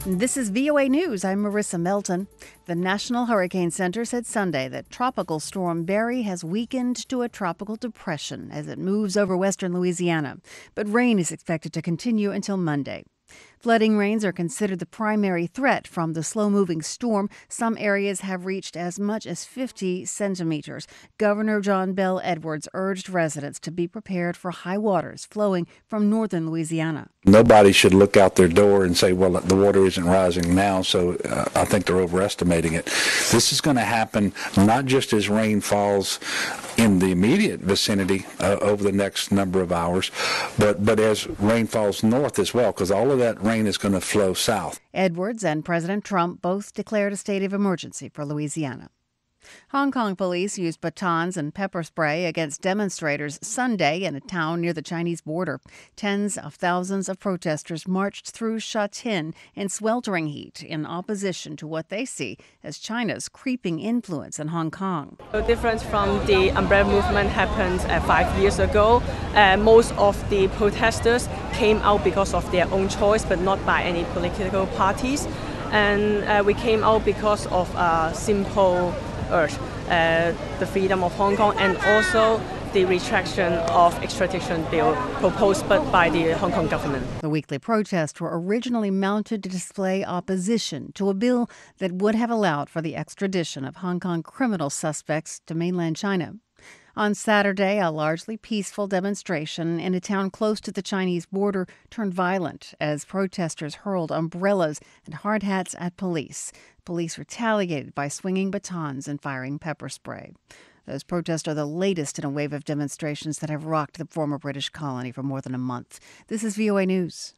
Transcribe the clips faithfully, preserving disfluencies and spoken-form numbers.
This is V O A News. I'm Marissa Melton. The National Hurricane Center said Sunday that Tropical Storm Barry has weakened to a tropical depression as it moves over western Louisiana. But rain is expected to continue until Monday. Flooding rains are considered the primary threat from the slow-moving storm. Some areas have reached as much as fifty centimeters. Governor John Bel Edwards urged residents to be prepared for high waters flowing from northern Louisiana. Nobody should look out their door and say, well, the water isn't rising now, so uh, I think they're overestimating it. This is going to happen not just as rain falls in the immediate vicinity uh, over the next number of hours, but, but as rain falls north as well, because all of that rain is going to flow south. Edwards and President Trump both declared a state of emergency for Louisiana. Hong Kong police used batons and pepper spray against demonstrators Sunday in a town near the Chinese border. Tens of thousands of protesters marched through Sha Tin in sweltering heat in opposition to what they see as China's creeping influence in Hong Kong. The difference from the umbrella movement happened uh, five years ago. Uh, most of the protesters came out because of their own choice, but not by any political parties. And uh, we came out because of a simple urge, uh, the freedom of Hong Kong, and also the retraction of extradition bill proposed by the Hong Kong government. The weekly protests were originally mounted to display opposition to a bill that would have allowed for the extradition of Hong Kong criminal suspects to mainland China. On Saturday, a largely peaceful demonstration in a town close to the Chinese border turned violent as protesters hurled umbrellas and hard hats at police. Police retaliated by swinging batons and firing pepper spray. Those protests are the latest in a wave of demonstrations that have rocked the former British colony for more than a month. This is V O A News.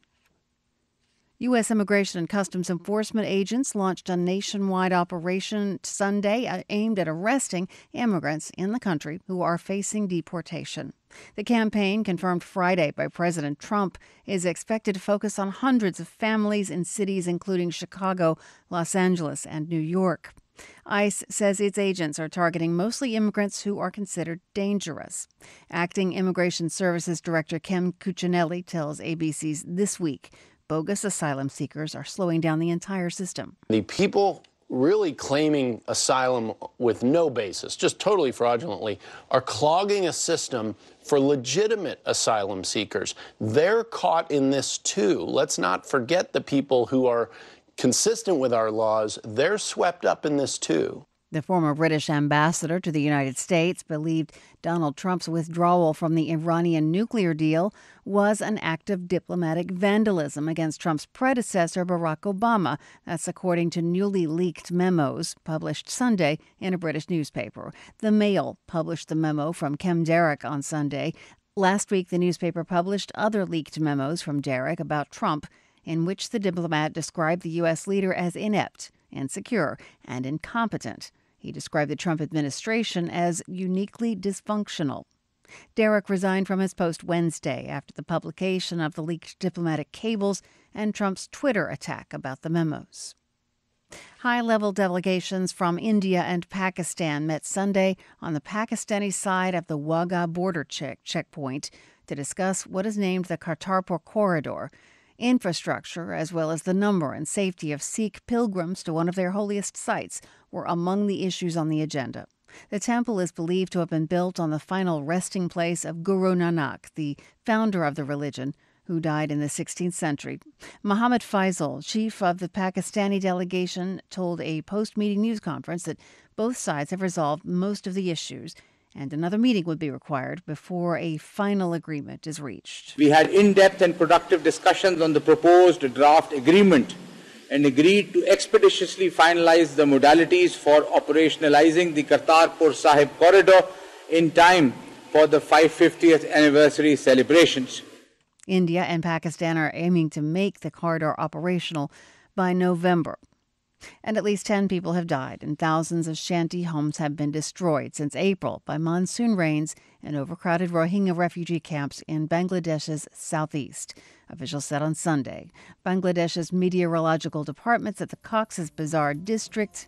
U S. Immigration and Customs Enforcement agents launched a nationwide operation Sunday aimed at arresting immigrants in the country who are facing deportation. The campaign, confirmed Friday by President Trump, is expected to focus on hundreds of families in cities including Chicago, Los Angeles, and New York. ICE says its agents are targeting mostly immigrants who are considered dangerous. Acting Immigration Services Director Ken Cuccinelli tells A B C's This Week bogus asylum seekers are slowing down the entire system. The people really claiming asylum with no basis, just totally fraudulently, are clogging a system for legitimate asylum seekers. They're caught in this too. Let's not forget the people who are consistent with our laws. They're swept up in this too. The former British ambassador to the United States believed Donald Trump's withdrawal from the Iranian nuclear deal was an act of diplomatic vandalism against Trump's predecessor, Barack Obama. That's according to newly leaked memos published Sunday in a British newspaper. The Mail published the memo from Kem Derrick on Sunday. Last week, the newspaper published other leaked memos from Derrick about Trump, in which the diplomat described the U S leader as inept, insecure, and incompetent. He described the Trump administration as uniquely dysfunctional. Derrick resigned from his post Wednesday after the publication of the leaked diplomatic cables and Trump's Twitter attack about the memos. High-level delegations from India and Pakistan met Sunday on the Pakistani side of the Wagah border check checkpoint to discuss what is named the Kartarpur Corridor. Infrastructure, as well as the number and safety of Sikh pilgrims to one of their holiest sites, were among the issues on the agenda. The temple is believed to have been built on the final resting place of Guru Nanak, the founder of the religion, who died in the sixteenth century. Mohammad Faisal, chief of the Pakistani delegation, told a post-meeting news conference that both sides have resolved most of the issues, and another meeting would be required before a final agreement is reached. We had in-depth and productive discussions on the proposed draft agreement and agreed to expeditiously finalize the modalities for operationalizing the Kartarpur Sahib corridor in time for the five hundred fiftieth anniversary celebrations. India and Pakistan are aiming to make the corridor operational by November. And at least ten people have died and thousands of shanty homes have been destroyed since April by monsoon rains in overcrowded Rohingya refugee camps in Bangladesh's southeast. Officials said on Sunday. Bangladesh's meteorological department said the Cox's Bazar district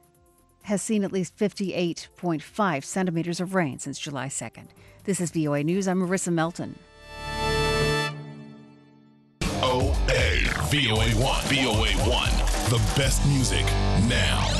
has seen at least fifty-eight point five centimeters of rain since July second. This is V O A News. I'm Marissa Melton. O A V O A one. V O A one. The best music now.